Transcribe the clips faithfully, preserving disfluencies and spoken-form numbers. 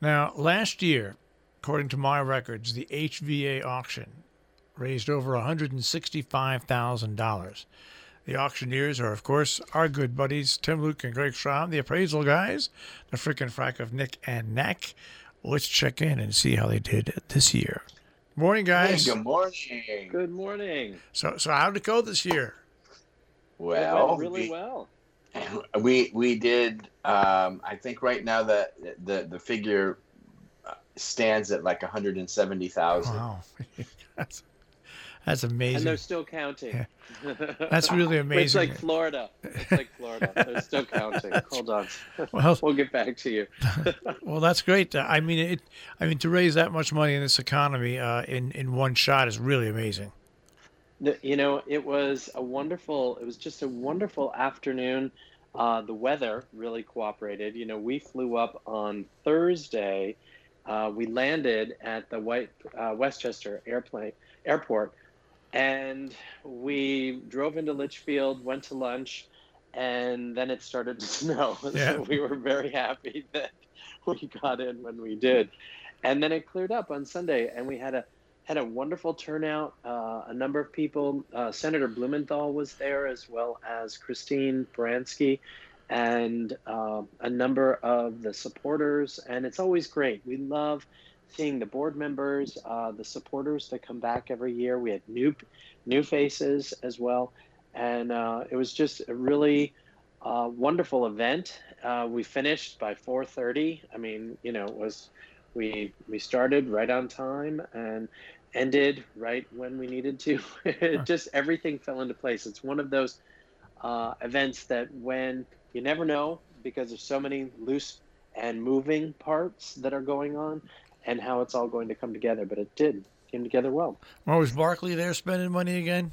Now, last year, according to my records, the H V A auction raised over one hundred sixty-five thousand dollars. The auctioneers are, of course, our good buddies, Tim Luke and Greg Schramm, the appraisal guys, the frickin' frack of Nick and Nack. Let's check in and see how they did this year. Morning, guys. Hey, good morning. Good morning. So, so how'd it go this year? Well, it went really we, well. We we did. Um, I think right now the the the figure stands at like one hundred seventy thousand. Wow, that's that's amazing. And they're still counting. Yeah. That's really amazing. It's like Florida. It's like Florida. They're still counting. Hold on. Well, we'll get back to you. Well, that's great. I mean, it. I mean, to raise that much money in this economy uh, in in one shot is really amazing. You know, it was a wonderful. It was just a wonderful afternoon. Uh, the weather really cooperated. You know, we flew up on Thursday. Uh, we landed at the White uh, Westchester airplane airport. And we drove into Litchfield, went to lunch, and then it started to snow. Yeah. So we were very happy that we got in when we did. And then it cleared up on Sunday, and we had a had a wonderful turnout. Uh, a number of people. Uh, Senator Blumenthal was there, as well as Christine Baranski, and uh, a number of the supporters. And it's always great. We love seeing the board members, uh, the supporters that come back every year. We had new new faces as well. And uh, it was just a really uh, wonderful event. Uh, we finished by four thirty. I mean, you know, it was we we started right on time and ended right when we needed to. It just everything fell into place. It's one of those uh, events that when you never know, because there's so many loose and moving parts that are going on, and how it's all going to come together. But it did came together well. Well, was Barkley there spending money again?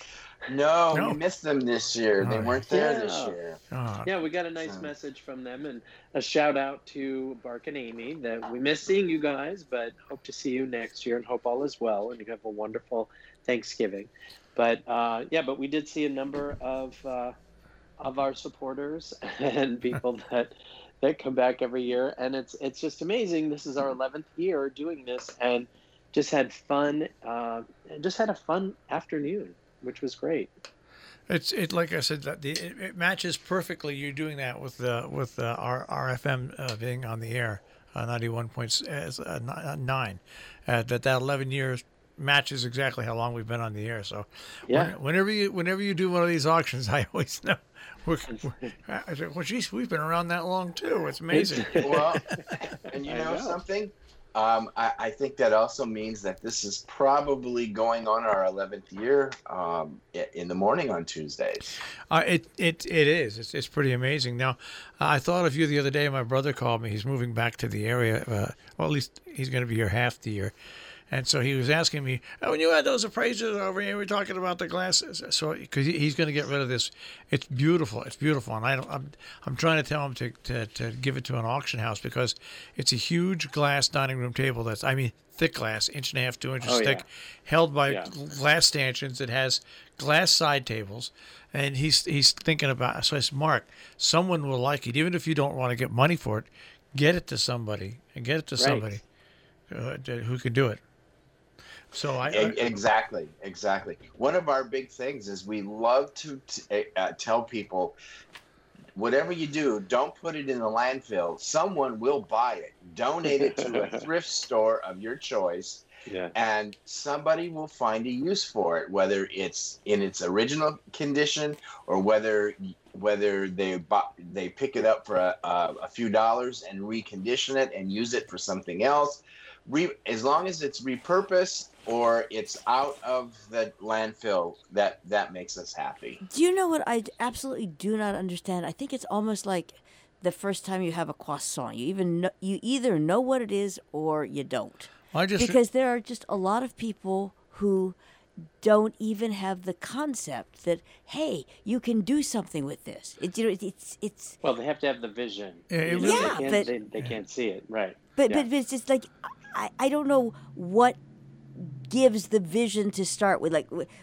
No, No. we missed them this year. They Oh, weren't there yeah. this year. Oh, Yeah, we got a nice So- message from them, and a shout out to Bark and Amy that we miss seeing you guys, but hope to see you next year and hope all is well and you have a wonderful Thanksgiving. But uh, yeah, but we did see a number of uh, of our supporters and people that that come back every year, and it's it's just amazing. This is our eleventh year doing this, and just had fun. Uh, and just had a fun afternoon, which was great. It's it like I said that the it, it matches perfectly. You doing that with the with uh, our R F M uh, being on the air, uh, ninety one point nine. Uh, that that eleven years matches exactly how long we've been on the air. So Yeah. when, whenever you whenever you do one of these auctions, I always know. We're, we're, I said, well, geez, we've been around that long too. It's amazing. Well, and you I know, know. something? Um, I, I think that also means that this is probably going on our eleventh year um, i- in the morning on Tuesdays. Uh, it it it is. It's it's pretty amazing. Now, I thought of you the other day. My brother called me. He's moving back to the area. Uh, well, at least he's going to be here half the year. And so he was asking me, oh, when you had those appraisers over here, we were talking about the glasses. So because he's going to get rid of this, it's beautiful. It's beautiful, and I don't, I'm I'm trying to tell him to, to to give it to an auction house because it's a huge glass dining room table. That's I mean thick glass, inch and a half, two inches Oh, thick, yeah. held by Yeah. glass stanchions. It has glass side tables, and he's he's thinking about. So I said, Mark, someone will like it, even if you don't want to get money for it. Get it to somebody, and get it to Right. somebody uh, who can do it. So I, E- I Exactly, exactly. One of our big things is we love to t- uh, tell people, whatever you do, don't put it in the landfill. Someone will buy it. Donate it to a thrift store of your choice, Yeah. and somebody will find a use for it, whether it's in its original condition or whether whether they bu- they pick it up for a, a, a few dollars and recondition it and use it for something else. Re- as long as it's repurposed or it's out of the landfill, that that makes us happy. Do you know what I absolutely do not understand? I think it's almost like the first time you have a croissant. You even know, you either know what it is or you don't. I just Because there are just a lot of people who don't even have the concept that hey, you can do something with this. It, you know, it's it's Well, they have to have the vision. Yeah, it You know, really- Yeah, they can't, but- they, they can't see it, right? but Yeah. but, but it's just like I, I don't know what gives the vision to start with. Like wh- wh-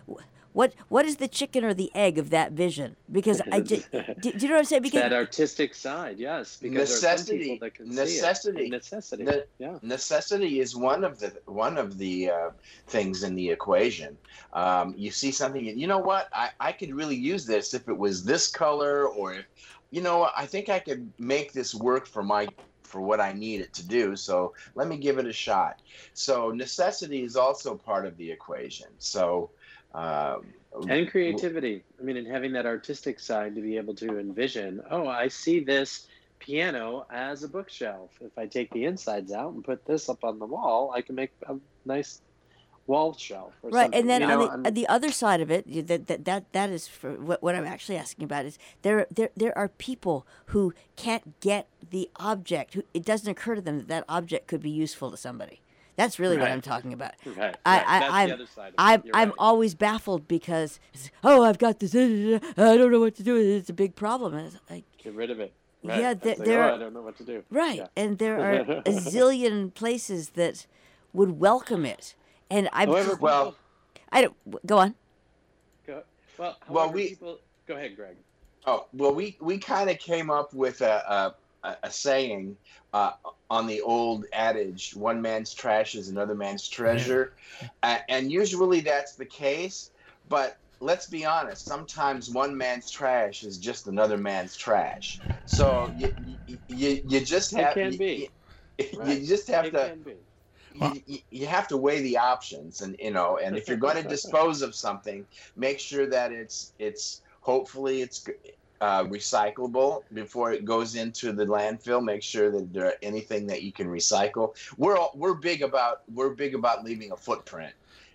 what what is the chicken or the egg of that vision? Because I did, do, do you know what I'm saying? It's Because that artistic side, yes. Because there are some people Necessity, that can necessity, see it. Necessity. ne- Yeah. necessity is one of the one of the uh, things in the equation. Um, you see something, you know what? I, I could really use this if it was this color, or if, you know, I think I could make this work for my for what I need it to do. So let me give it a shot. So necessity is also part of the equation. So. Um, And creativity. I mean, and having that artistic side to be able to envision, oh, I see this piano as a bookshelf. If I take the insides out and put this up on the wall, I can make a nice wall shelf or right, something. and then you on know, the, I'm- on the other side of it, you- that that that, that is for what, what I'm actually asking about is there there there are people who can't get the object. Who, it doesn't occur to them that that object could be useful to somebody. That's really what Right. I'm talking about. Right, I, right. I, That's the I'm, other side of it. I'm, You're I'm right. always baffled because, it's, oh, I've got this, I don't know what to do with it. It's a big problem. And it's like, Get rid of it. Right. yeah, It's there, like, there oh, are, I don't know what to do. right, Yeah. and there are a zillion places that would welcome it. And I'm, However, Well- people, I don't, go on. go, well, Well, however, we- people, go ahead, Greg. Oh, well, we, we kind of came up with a, a, a saying uh, on the old adage, one man's trash is another man's treasure. Uh, and usually that's the case. But let's be honest, sometimes one man's trash is just another man's trash. So you, you, you, you just It have can you, be. You, Right. you just have It to can be. you, you- you have to weigh the options, and you know, and if you're going to dispose of something, make sure that it's it's hopefully it's uh, recyclable before it goes into the landfill. Make sure that there anything that you can recycle. We're all, we're big about we're big about leaving a footprint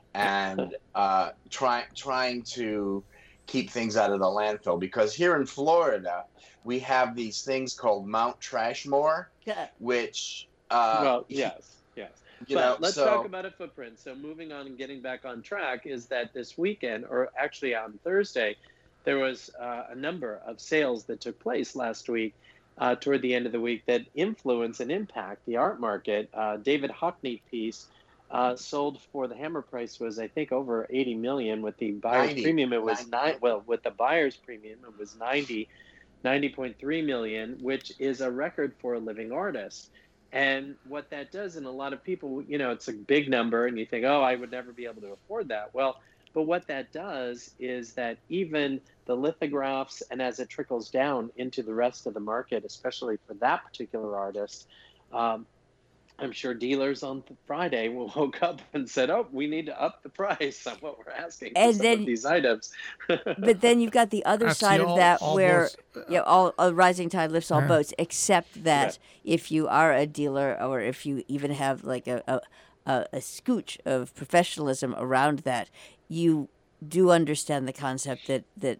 and uh, trying trying to keep things out of the landfill, because here in Florida we have these things called Mount Trashmore, which uh, well, yes, yes. you but know, let's so, talk about a footprint. So moving on and getting back on track is that this weekend, or actually on Thursday, there was uh, a number of sales that took place last week uh, toward the end of the week that influence and impact the art market. Uh, David Hockney piece uh, sold for the hammer price was, I think, over eighty million. With the buyer's ninety, premium, it was ninety. nine. Well, with the buyer's premium, it was ninety, ninety point three million, which is a record for a living artist. And what that does, and a lot of people, you know, it's a big number, and you think, oh, I would never be able to afford that. Well, but what that does is that even the lithographs, and as it trickles down into the rest of the market, especially for that particular artist, um, I'm sure dealers on Friday will woke up and said, oh, we need to up the price on what we're asking for And some then- of these items. But then you've got the other That's side the of all- that all where boats, uh, yeah, all a rising tide lifts all Yeah. boats, except that Right. if you are a dealer or if you even have like a, a a a scooch of professionalism around that, you do understand the concept that that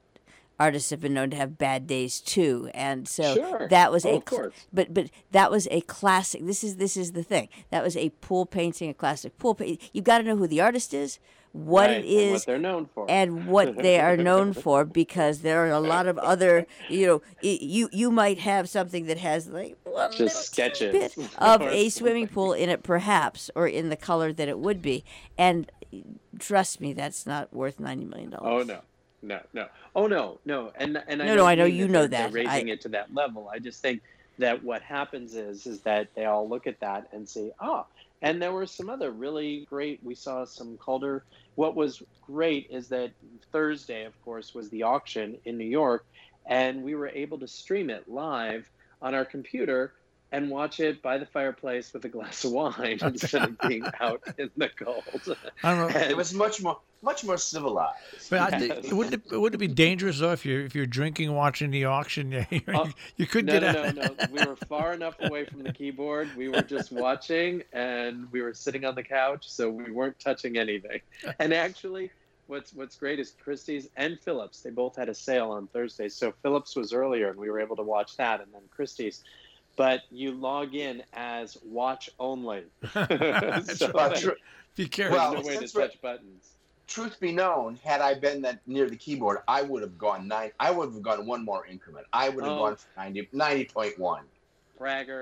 artists have been known to have bad days too, and so Sure. that was Oh, a of cl- course. but but that was a classic. This is this is the thing. That was a pool painting, a classic pool painting. You got to know who the artist is, what Right, it and is, what they're known for. and what they are known for, because there are a lot of other, you know, y- you you might have something that has like one Just little sketches. bit of Or a swimming pool in it, perhaps, or in the color that it would be, and trust me, that's not worth ninety million dollars. Oh no, no, no. Oh no, no. And and I No, don't no, I know mean you that know they're- that. they're raising I- it to that level. I just think that what happens is is that they all look at that and say, oh. And there were some other really great. We saw some Calder. What was great is that Thursday, of course, was the auction in New York, and we were able to stream it live on our computer and watch it by the fireplace with a glass of wine instead of being out in the cold. I don't know. And- it was much more much more civilized. But I Yes. think, wouldn't it wouldn't it be dangerous though if you're if you're drinking watching the auction? Yeah, you, Uh, you could No, get no, out. no, no. We were far enough away from the keyboard. We were just watching, and we were sitting on the couch, so we weren't touching anything. And actually, what's what's great is Christie's and Phillips. They both had a sale on Thursday, so Phillips was earlier, and we were able to watch that, and then Christie's. But you log in as watch only. That's So right. that- Tr- Be careful. Well, there's no way to since we're- touch buttons. Truth be known, had I been that near the keyboard, I would have gone nine. I would have gone one more increment. I would have Oh. gone for ninety, ninety point one. Bragger.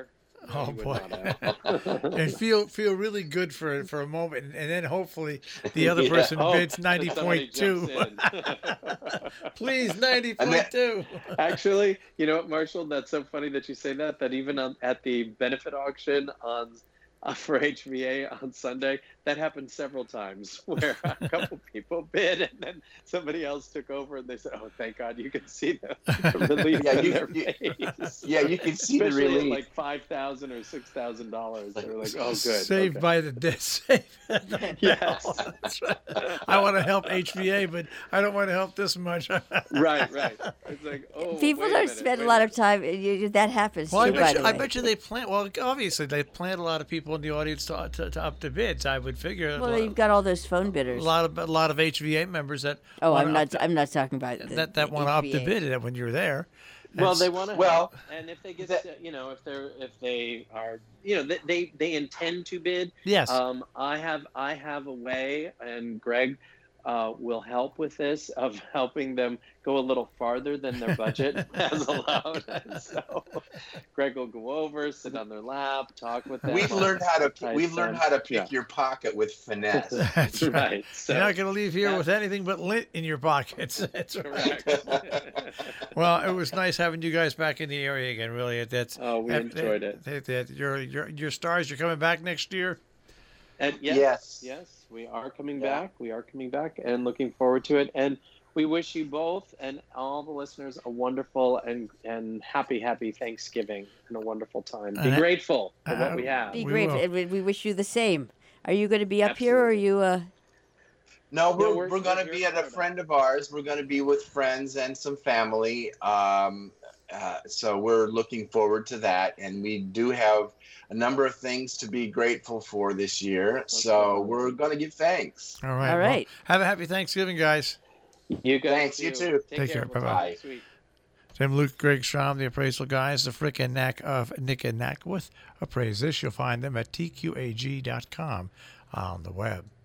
Oh, You would boy. not have. And feel feel really good for for a moment, and then hopefully the other Yeah. person Oh, bids that ninety somebody point two. jumps in. Please, ninety And point two. Actually, you know what, Marshall? That's so funny that you say that. That even on, at the benefit auction on uh, for H V A on Sunday, that happened several times where a couple people bid and then somebody else took over and they said, "Oh, thank God, you can see the, the relief Yeah, in you- their you- face." Yeah, you can see the Especially at relief. like five thousand or six thousand dollars. They were like, "Oh, good." Saved okay. by the death. Saved. Yes. That's right. I want to help H V A, but I don't want to help this much. Right, right. It's like, oh, People wait a don't minute, spend wait a lot minute. of time. You, you- that happens Well, I too, by bet, you, the I way. bet you they plant. Well, obviously they plant a lot of people in the audience to, to, to up the bids. I would figure. Well, a, you've got all those phone a bidders. lot of a lot of H V A members that. Oh, wanna I'm not. up the- I'm not talking about the, that that the want to up the H V A. bid when you're there. Well, That's- they want to Well, help, and if they get, that- to- you know, if they're if they are, you know, they they, they intend to bid. Yes. Um, I have I have a way, and Greg uh, will help with this of helping them go a little farther than their budget has allowed. And so Greg will go over, sit on their lap, talk with them. We've on learned how to tight we've learned time. how to pick Yeah. your pocket with finesse. That's right. Right. So, You're not going to leave here that- with anything but lint in your pockets. That's right. correct. Well, it was nice having you guys back in the area again. Really, that's. Oh, we that- enjoyed it. that- that- your your your stars. You're coming back next year. And yes, Yes. yes, we are coming Yeah. back. We are coming back and looking forward to it. And we wish you both and all the listeners a wonderful and, and happy, happy Thanksgiving and a wonderful time. Be Uh, grateful for what uh, we have. Be We great. will. and We, we wish you the same. Are you going to be up here, or are Absolutely. you? Uh, No, No, we're, we're- we're going we're to here be in at a Florida. friend of ours. We're going to be with friends and some family. Um, uh, so we're looking forward to that. And we do have a number of things to be grateful for this year. So awesome. we're going to give thanks. All right. All well, right. have a happy Thanksgiving, guys. You guys Thanks, you too. Take care. We'll talk Bye-bye. next week. Tim Luke, Greg Strom, the appraisal guys, the Frick and Knack of Nick and Knack with appraisers. You'll find them at T Q A G dot com on the web.